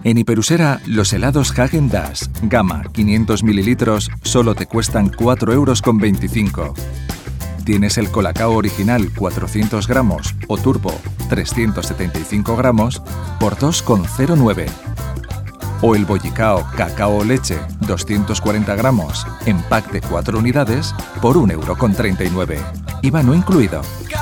En Hiperusera, los helados Häagen-Dazs Gama 500 mililitros solo te cuestan 4,25 €. Tienes el Colacao original 400 gramos o Turbo 375 gramos por 2,09 €. O el Bollicao Cacao Leche 240 gramos en pack de 4 unidades por 1,39 €. IVA no incluido.